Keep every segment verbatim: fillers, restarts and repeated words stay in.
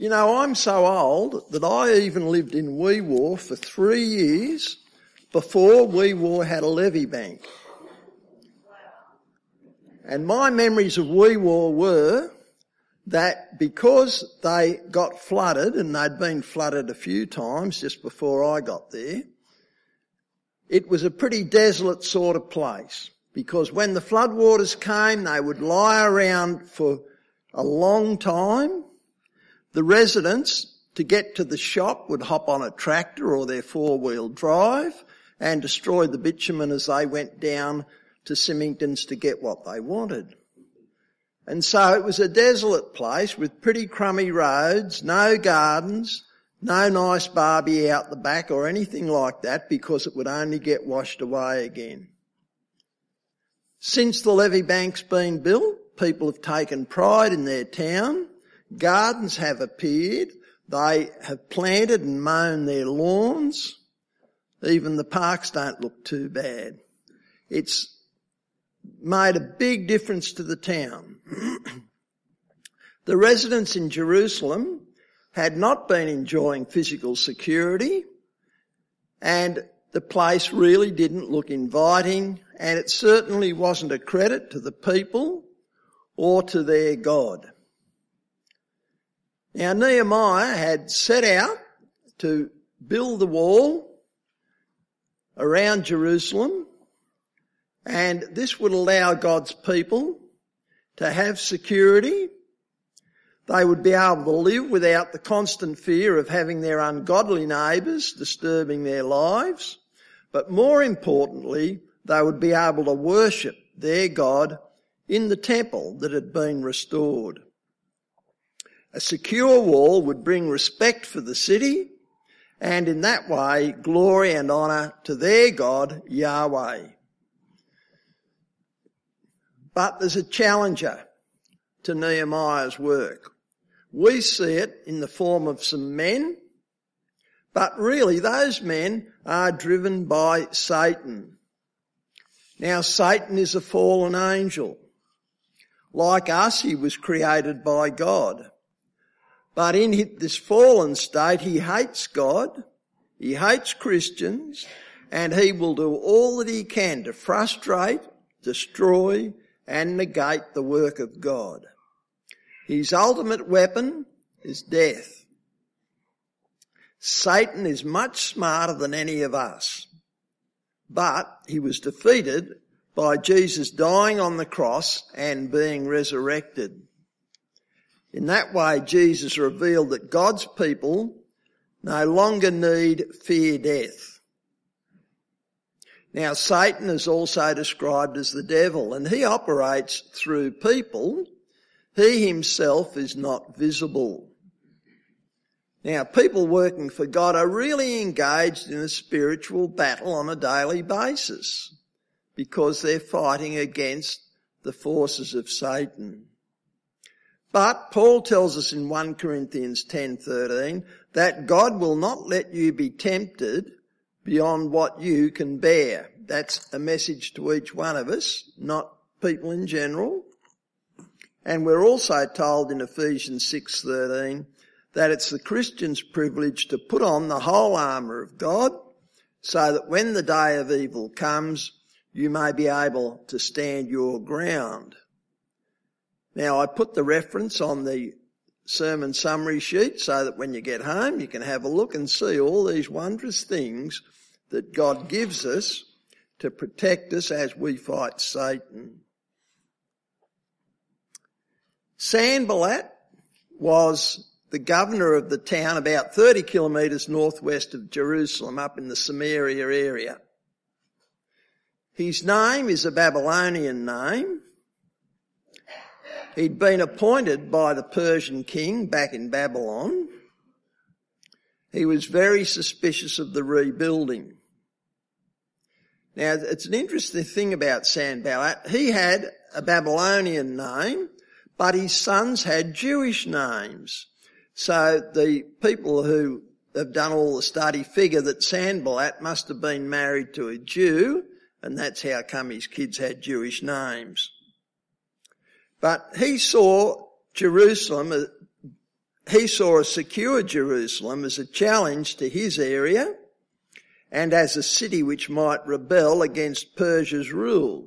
You know, I'm so old that I even lived in Wee Waa for three years before Wee Waa had a levee bank. And my memories of Wee Waa were that because they got flooded, and they'd been flooded a few times just before I got there, it was a pretty desolate sort of place, because when the floodwaters came, they would lie around for a long time. The residents, to get to the shop, would hop on a tractor or their four-wheel drive and destroy the bitumen as they went down to Symington's to get what they wanted. And so it was a desolate place with pretty crummy roads, no gardens, no nice barbie out the back or anything like that, because it would only get washed away again. Since the levee bank's been built, people have taken pride in their town. Gardens have appeared. They have planted and mown their lawns. Even the parks don't look too bad. It's made a big difference to the town. The residents in Jerusalem had not been enjoying physical security, and the place really didn't look inviting, and it certainly wasn't a credit to the people or to their God. Now, Nehemiah had set out to build the wall around Jerusalem, and this would allow God's people to have security. They would be able to live without the constant fear of having their ungodly neighbours disturbing their lives. But more importantly, they would be able to worship their God in the temple that had been restored. A secure wall would bring respect for the city, and in that way, glory and honour to their God, Yahweh. But there's a challenger to Nehemiah's work. We see it in the form of some men, but really those men are driven by Satan. Now, Satan is a fallen angel. Like us, he was created by God. But in this fallen state, he hates God, he hates Christians, and he will do all that he can to frustrate, destroy, and negate the work of God. His ultimate weapon is death. Satan is much smarter than any of us, but he was defeated by Jesus dying on the cross and being resurrected. In that way, Jesus revealed that God's people no longer need fear death. Now, Satan is also described as the devil, and he operates through people. He himself is not visible. Now, people working for God are really engaged in a spiritual battle on a daily basis because they're fighting against the forces of Satan. But Paul tells us in First Corinthians ten thirteen that God will not let you be tempted beyond what you can bear. That's a message to each one of us, not people in general. And we're also told in Ephesians six thirteen that it's the Christian's privilege to put on the whole armour of God so that when the day of evil comes, you may be able to stand your ground. Now, I put the reference on the sermon summary sheet so that when you get home you can have a look and see all these wondrous things that God gives us to protect us as we fight Satan. Sanballat was the governor of the town about thirty kilometres northwest of Jerusalem, up in the Samaria area. His name is a Babylonian name. He'd been appointed by the Persian king back in Babylon. He was very suspicious of the rebuilding. Now, it's an interesting thing about Sanballat. He had a Babylonian name, but his sons had Jewish names. So the people who have done all the study figure that Sanballat must have been married to a Jew, and that's how come his kids had Jewish names. But he saw Jerusalem, he saw a secure Jerusalem as a challenge to his area and as a city which might rebel against Persia's rule.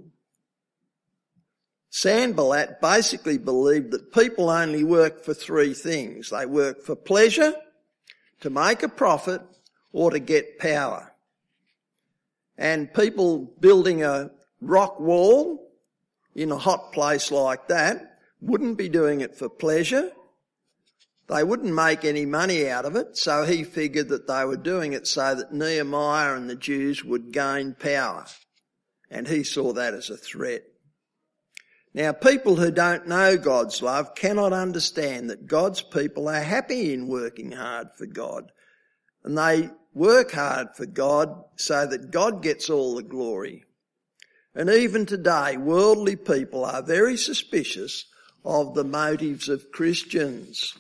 Sanballat basically believed that people only work for three things. They work for pleasure, to make a profit, or to get power. And people building a rock wall in a hot place like that wouldn't be doing it for pleasure. They wouldn't make any money out of it, so he figured that they were doing it so that Nehemiah and the Jews would gain power. And he saw that as a threat. Now, people who don't know God's love cannot understand that God's people are happy in working hard for God. And they work hard for God so that God gets all the glory. And even today, worldly people are very suspicious of the motives of Christians.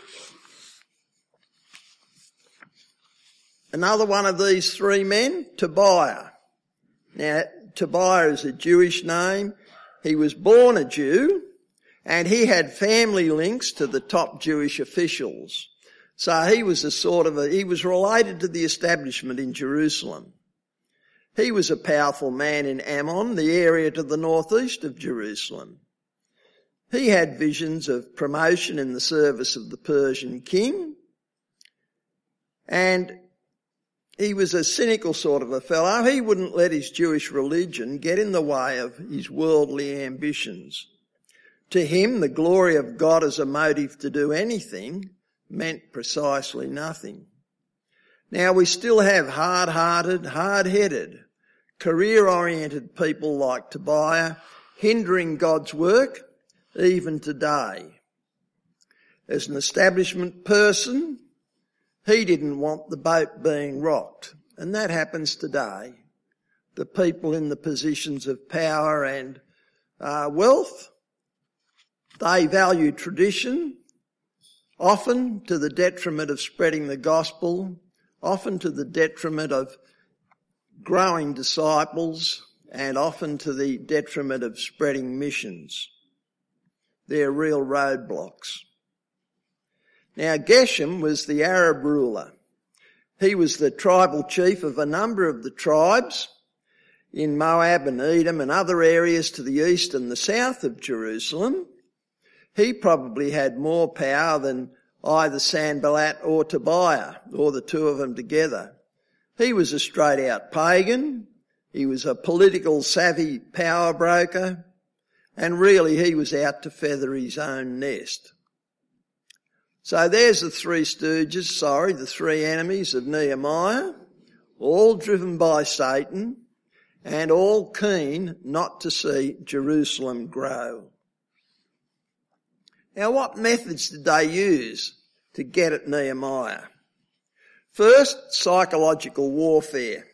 Another one of these three men, Tobiah. Now, Tobiah is a Jewish name. He was born a Jew, and he had family links to the top Jewish officials. So he was a sort of a, he was related to the establishment in Jerusalem. He was a powerful man in Ammon, the area to the northeast of Jerusalem. He had visions of promotion in the service of the Persian king, and he was a cynical sort of a fellow. He wouldn't let his Jewish religion get in the way of his worldly ambitions. To him, the glory of God as a motive to do anything meant precisely nothing. Now, we still have hard-hearted, hard-headed, career-oriented people like Tobiah hindering God's work even today. As an establishment person, he didn't want the boat being rocked, and that happens today. The people in the positions of power and uh, wealth, they value tradition, often to the detriment of spreading the gospel, often to the detriment of growing disciples, and often to the detriment of spreading missions. They're real roadblocks. Now, Geshem was the Arab ruler. He was the tribal chief of a number of the tribes in Moab and Edom and other areas to the east and the south of Jerusalem. He probably had more power than either Sanballat or Tobiah, or the two of them together. He was a straight-out pagan. He was a political savvy power broker. And really, he was out to feather his own nest. So there's the three stooges, sorry, the three enemies of Nehemiah, all driven by Satan and all keen not to see Jerusalem grow. Now, what methods did they use to get at Nehemiah? First, psychological warfare.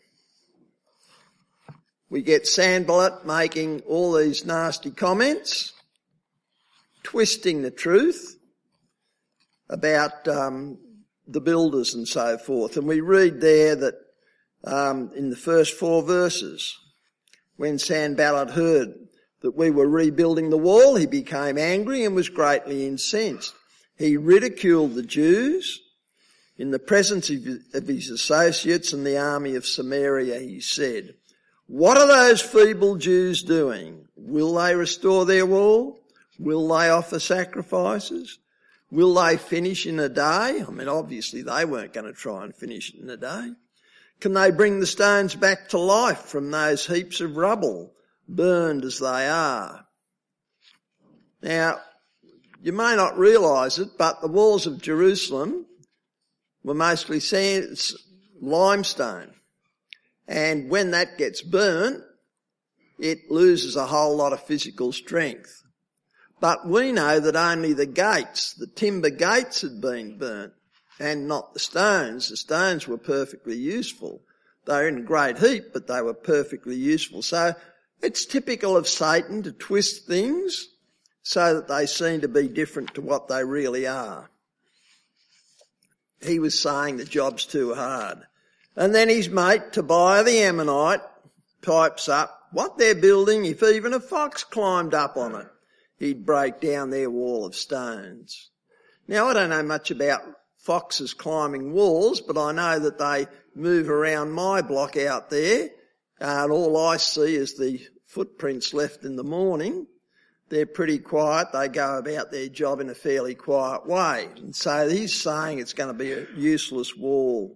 We get Sanballat making all these nasty comments, twisting the truth about um, the builders and so forth. And we read there that um, in the first four verses, when Sanballat heard that we were rebuilding the wall, he became angry and was greatly incensed. He ridiculed the Jews. In the presence of his associates and the army of Samaria, he said, "What are those feeble Jews doing? Will they restore their wall? Will they offer sacrifices? Will they finish in a day?" I mean, obviously they weren't going to try and finish it in a day. "Can they bring the stones back to life from those heaps of rubble, burned as they are?" Now, you may not realise it, but the walls of Jerusalem were mostly sand, limestone. And when that gets burnt, it loses a whole lot of physical strength. But we know that only the gates, the timber gates, had been burnt and not the stones. The stones were perfectly useful. They were in a great heap, but they were perfectly useful. So it's typical of Satan to twist things so that they seem to be different to what they really are. He was saying the job's too hard. And then his mate, Tobiah the Ammonite, pipes up, "What they're building, if even a fox climbed up on it, he'd break down their wall of stones." Now, I don't know much about foxes climbing walls, but I know that they move around my block out there, and all I see is the footprints left in the morning. They're pretty quiet. They go about their job in a fairly quiet way. And so he's saying it's going to be a useless wall.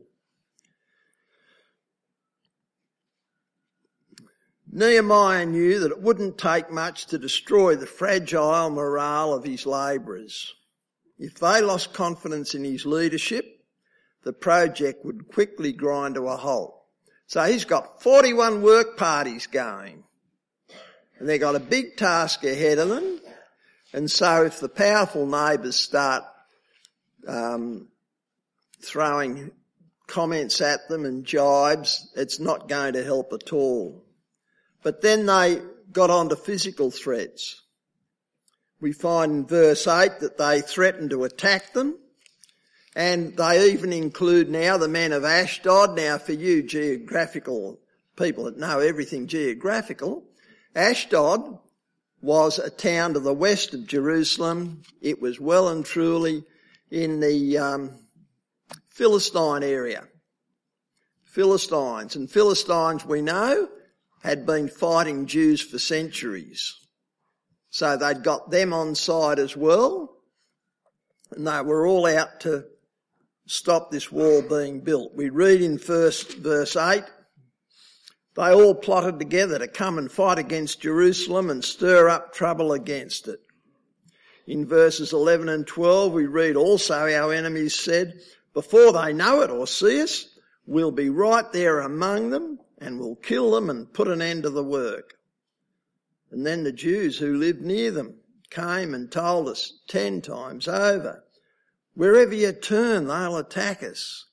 Nehemiah knew that it wouldn't take much to destroy the fragile morale of his labourers. If they lost confidence in his leadership, the project would quickly grind to a halt. So he's got forty-one work parties going. And they've got a big task ahead of them. And so if the powerful neighbours start um, throwing comments at them and jibes, it's not going to help at all. But then they got on to physical threats. We find in verse eight that they threatened to attack them. And they even include now the men of Ashdod. Now for you geographical people that know everything geographical, Ashdod was a town to the west of Jerusalem. It was well and truly in the um, Philistine area. Philistines. And Philistines, we know, had been fighting Jews for centuries. So they'd got them on side as well. And they were all out to stop this wall being built. We read in first verse eight, they all plotted together to come and fight against Jerusalem and stir up trouble against it. In verses eleven and twelve we read also our enemies said, before they know it or see us, we'll be right there among them and we'll kill them and put an end to the work. And then the Jews who lived near them came and told us ten times over, wherever you turn, they'll attack us.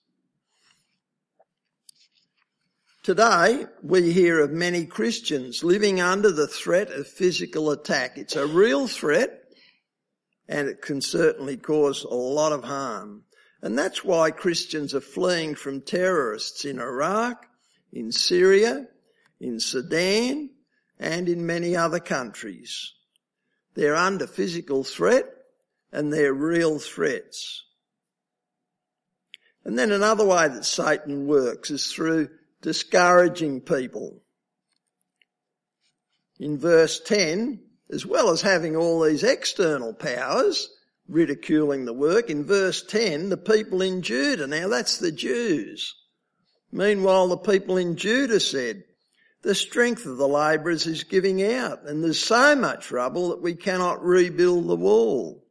Today, we hear of many Christians living under the threat of physical attack. It's a real threat, and it can certainly cause a lot of harm. And that's why Christians are fleeing from terrorists in Iraq, in Syria, in Sudan, and in many other countries. They're under physical threat, and they're real threats. And then another way that Satan works is through discouraging people. In verse ten, as well as having all these external powers ridiculing the work, in verse ten, the people in Judah, now that's the Jews. Meanwhile, the people in Judah said, the strength of the labourers is giving out, and there's so much rubble that we cannot rebuild the wall.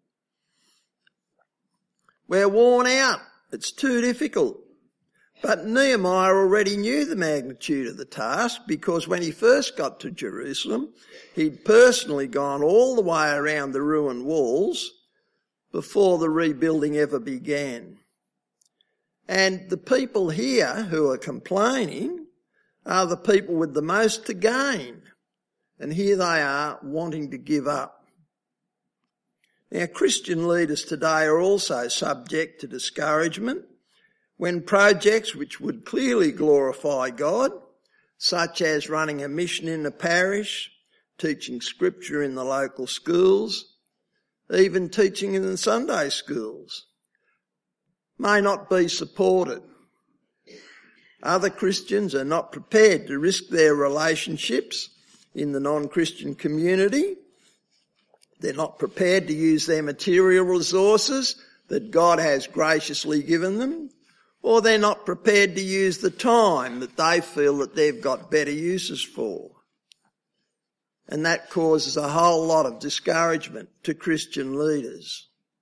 We're worn out. It's too difficult. But Nehemiah already knew the magnitude of the task, because when he first got to Jerusalem, he'd personally gone all the way around the ruined walls before the rebuilding ever began. And the people here who are complaining are the people with the most to gain. And here they are wanting to give up. Now, Christian leaders today are also subject to discouragement when projects which would clearly glorify God, such as running a mission in the parish, teaching scripture in the local schools, even teaching in the Sunday schools, may not be supported. Other Christians are not prepared to risk their relationships in the non-Christian community. They're not prepared to use their material resources that God has graciously given them, or they're not prepared to use the time that they feel that they've got better uses for. And that causes a whole lot of discouragement to Christian leaders.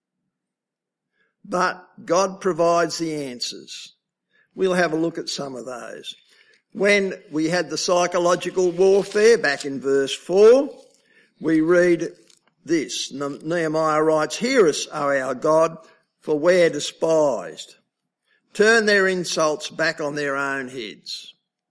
But God provides the answers. We'll have a look at some of those. When we had the psychological warfare back in verse four, we read this. Nehemiah writes, hear us, O our God, for we're despised. Turn their insults back on their own heads.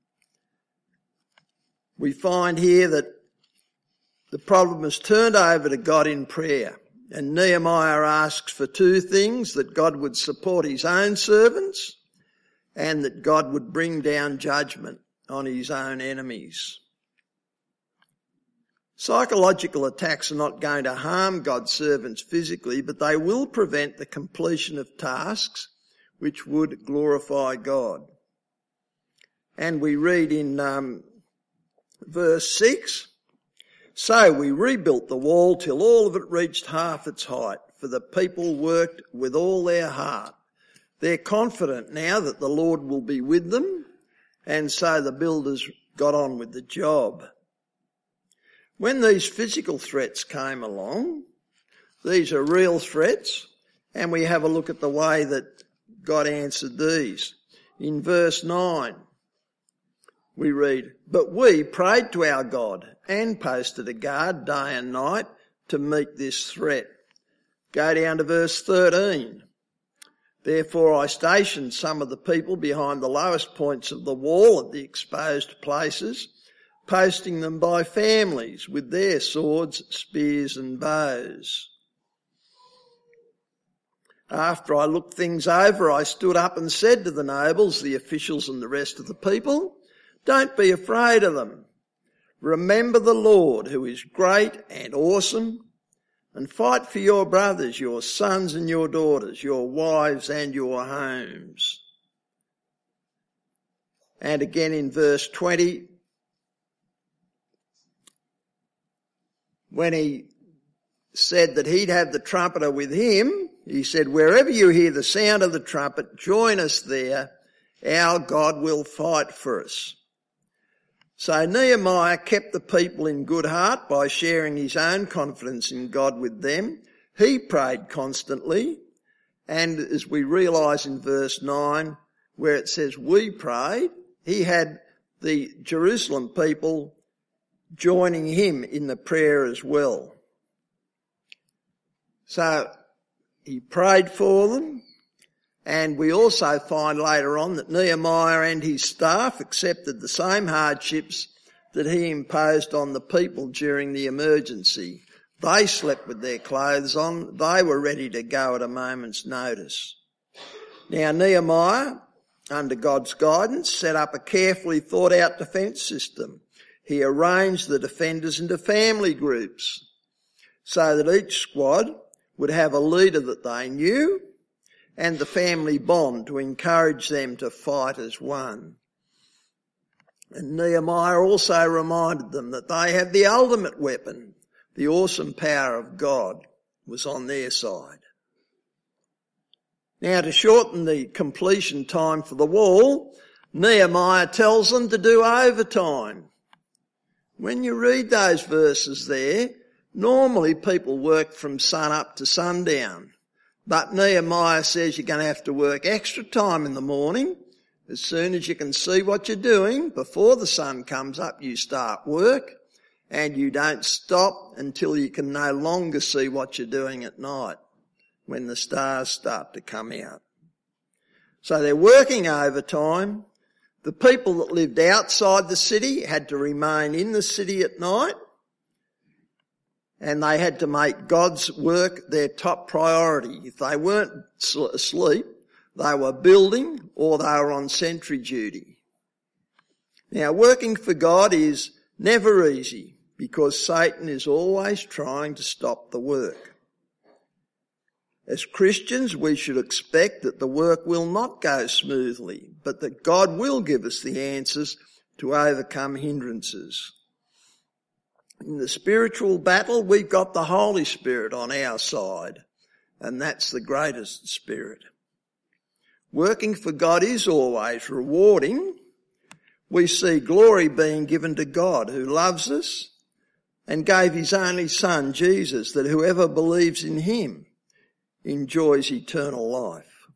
We find here that the problem is turned over to God in prayer. And Nehemiah asks for two things, that God would support his own servants and that God would bring down judgment on his own enemies. Psychological attacks are not going to harm God's servants physically, but they will prevent the completion of tasks which would glorify God. And we read in um, verse six, "So we rebuilt the wall till all of it reached half its height, for the people worked with all their heart." They're confident now that the Lord will be with them, and so the builders got on with the job. When these physical threats came along, these are real threats, and we have a look at the way that God answered these. In verse nine, we read, "But we prayed to our God and posted a guard day and night to meet this threat." Go down to verse thirteen. "Therefore I stationed some of the people behind the lowest points of the wall at the exposed places, posting them by families with their swords, spears and bows. After I looked things over, I stood up and said to the nobles, the officials and the rest of the people, 'Don't be afraid of them. Remember the Lord, who is great and awesome, and fight for your brothers, your sons and your daughters, your wives and your homes.'" And again in verse twenty, when he said that he'd have the trumpeter with him, he said, "Wherever you hear the sound of the trumpet, join us there. Our God will fight for us." So Nehemiah kept the people in good heart by sharing his own confidence in God with them. He prayed constantly, and as we realise in verse nine, where it says we prayed, he had the Jerusalem people joining him in the prayer as well. So he prayed for them, and we also find later on that Nehemiah and his staff accepted the same hardships that he imposed on the people during the emergency. They slept with their clothes on. They were ready to go at a moment's notice. Now Nehemiah, under God's guidance, set up a carefully thought out defence system. He arranged the defenders into family groups so that each squad would have a leader that they knew and the family bond to encourage them to fight as one. And Nehemiah also reminded them that they had the ultimate weapon. The awesome power of God was on their side. Now, to shorten the completion time for the wall, Nehemiah tells them to do overtime. When you read those verses there, normally people work from sun up to sundown. But Nehemiah says you're going to have to work extra time in the morning. As soon as you can see what you're doing, before the sun comes up, you start work, and you don't stop until you can no longer see what you're doing at night, when the stars start to come out. So they're working overtime. The people that lived outside the city had to remain in the city at night, and they had to make God's work their top priority. If they weren't asleep, they were building or they were on sentry duty. Now, working for God is never easy because Satan is always trying to stop the work. As Christians, we should expect that the work will not go smoothly, but that God will give us the answers to overcome hindrances. In the spiritual battle, we've got the Holy Spirit on our side, and that's the greatest spirit. Working for God is always rewarding. We see glory being given to God, who loves us and gave his only Son, Jesus, that whoever believes in him enjoys eternal life.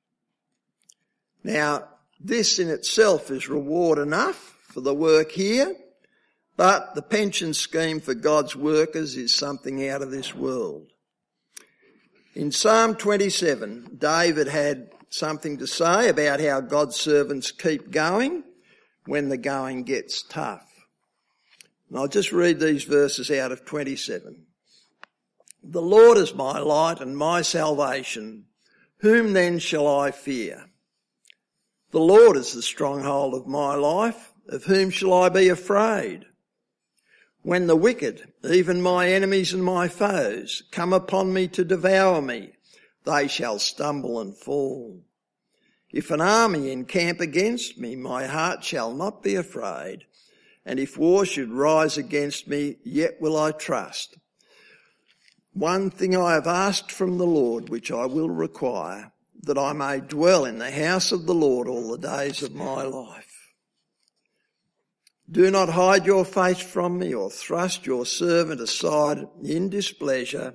Now, this in itself is reward enough for the work here, but the pension scheme for God's workers is something out of this world. In Psalm twenty-seven, David had something to say about how God's servants keep going when the going gets tough. And I'll just read these verses out of twenty-seven. "The Lord is my light and my salvation. Whom then shall I fear? The Lord is the stronghold of my life. Of whom shall I be afraid? When the wicked, even my enemies and my foes, come upon me to devour me, they shall stumble and fall. If an army encamp against me, my heart shall not be afraid. And if war should rise against me, yet will I trust. One thing I have asked from the Lord, which I will require, that I may dwell in the house of the Lord all the days of my life. Do not hide your face from me or thrust your servant aside in displeasure.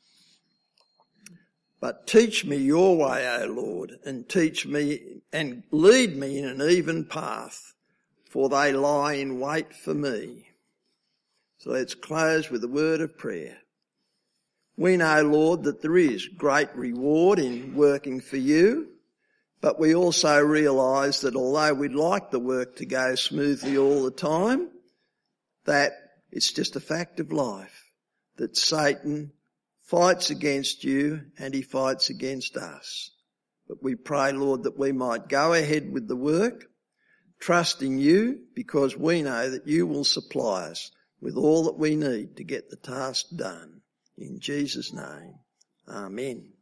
But teach me your way, O Lord, and teach me and lead me in an even path, for they lie in wait for me. So let's close with a word of prayer. We know, Lord, that there is great reward in working for you, but we also realise that although we'd like the work to go smoothly all the time, that it's just a fact of life, that Satan fights against you and he fights against us. But we pray, Lord, that we might go ahead with the work, trusting you, because we know that you will supply us with all that we need to get the task done. In Jesus' name, amen.